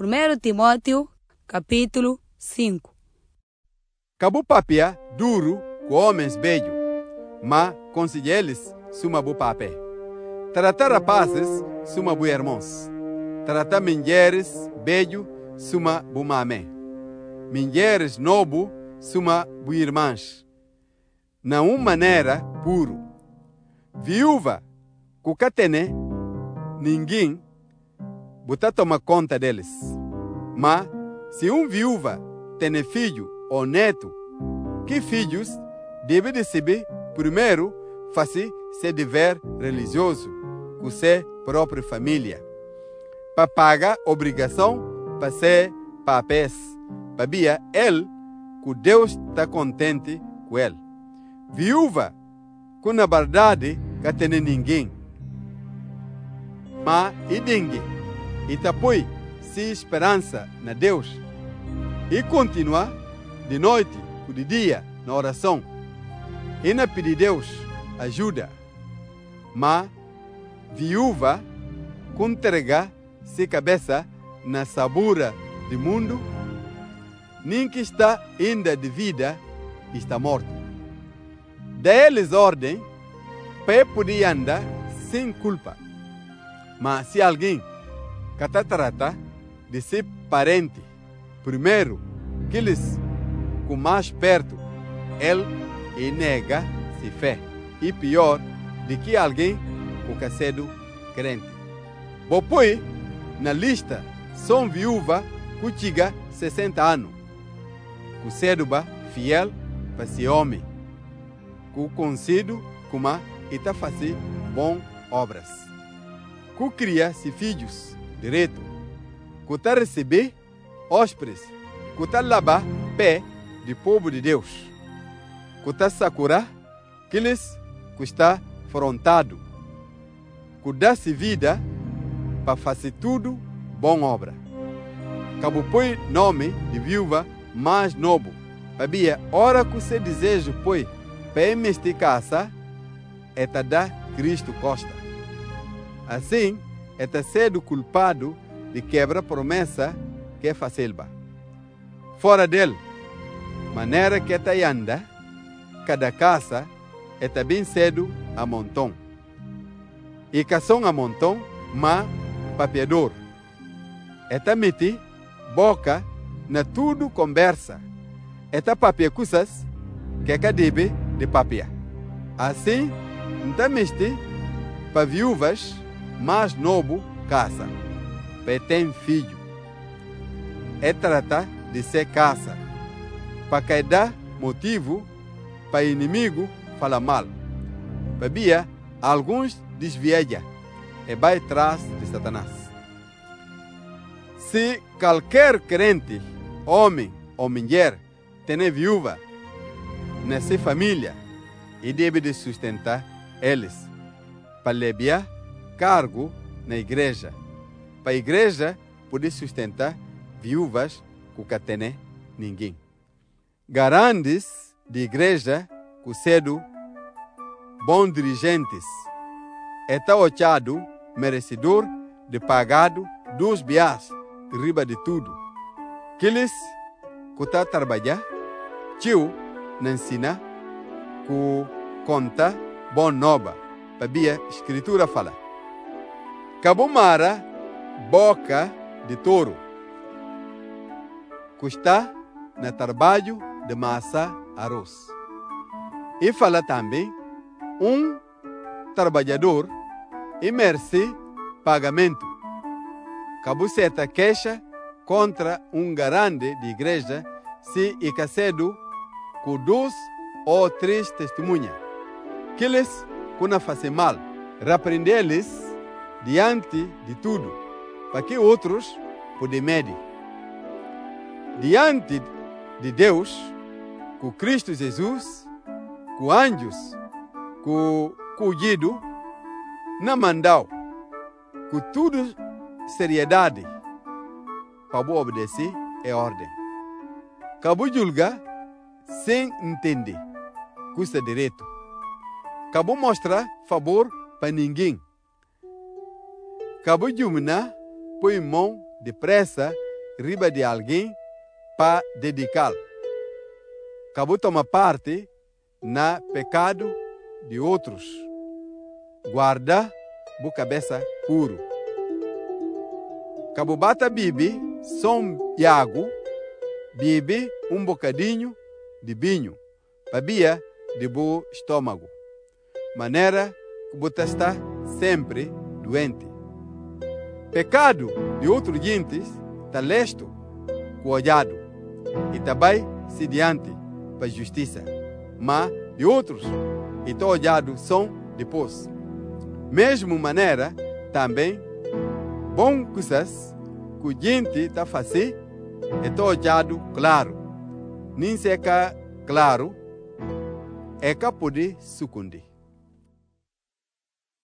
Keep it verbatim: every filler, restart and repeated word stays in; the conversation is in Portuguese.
primeiro Timóteo, capítulo cinco. Cabu papia duro com homens beijos, mas conselheiros suma bu papé. Tratar rapazes suma bu irmãos. Tratar mulheres beijo suma bu mamé. Mulheres nobo suma bu irmãs. Na uma maneira puro. Viúva, cucatene, ninguém bota toma conta deles. Mas se um viúva tem filho ou neto, que filhos deve receber primeiro fazer seu dever religioso com sua própria família, para pagar obrigação para ser papéis, para ver ele que Deus está contente com ele. Viúva, com na verdade, que tem ninguém, mas e dengue, e tapoi se esperança na Deus, e continua de noite ou de dia na oração, e na pedir Deus ajuda. Mas viúva, com entrega se cabeça na sabura do mundo, nem que está ainda de vida, está morto. Dá-lhes ordem para poder andar sem culpa. Mas se alguém que está trata de ser parente, primeiro que eles com mais perto, ele e nega se fé. E pior, de que alguém com cacedo crente. Depois, na lista, são viúva que chega sessenta anos. Que cedo fiel para ser homem. Que concedo como está fazer bom obras. Que cria se filhos direito. Que está receber hóspedes. Que está lavar pé de povo de Deus. Que está sacurar aqueles que está frontado. Que dá-se vida para fazer tudo bom obra. Cabo põe nome de viúva mais novo. Para hora que você deseja põe para este casa, é dar Cristo Costa. Assim, é sendo culpado de quebrar promessa que é fácil. Fora dele, maneira que está anda, cada casa é bem cedo a montão. E cação a montão, mas papiador. É meti boca na tudo conversa. É papiacusas que é cadebe de papia. Assim, não mesti para viúvas mais novo casa, para ter filho. É tratar de ser casa, para que dá motivo para inimigo falar mal. Para via alguns desviam e vai atrás de Satanás. Se qualquer crente, homem ou mulher, tem viúva nessa família e deve de sustentar eles, para levar cargo na igreja, para a igreja poder sustentar viúvas que não tem ninguém. Garantes de igreja que cedo bons dirigentes, está ochado merecedor de pagado dos bias de riba de tudo. Aqueles que está trabalhar, tio, não ensina, que conta bom nova, para a escritura fala. Cabumara, boca de touro, que está no trabalho de massa arroz. E fala também, um trabalhador e merece pagamento. Cabuceta queixa contra um garante de igreja se e cacedo com dois ou três testemunhas. Aqueles que não fazem mal, repreender-lhes diante de tudo, para que outros possam medir. Diante de Deus, com Cristo Jesus, com anjos, com cuidado, não mandou, com tudo seriedade, para obedecer a ordem. Cabo julga sem entender, custa direito. Cabo mostrar favor para ninguém. Cabo jumna põe mão depressa riba de alguém para dedicá-lo. Cabo toma parte na pecado de outros. Guarda a cabeça puro. Cabo bata bibi som Iago, bibi um bocadinho de vinho, babia de bom estômago. Maneira que você está sempre doente. Pecado de outros gentes está lesto, cuidado, e também se diante para a justiça. Mas de outros, e está olhado são depois. Mesmo maneira, também, bom coisas que o gente está fazendo, e está olhado claro. Nem seca claro, é que pode sucumbir.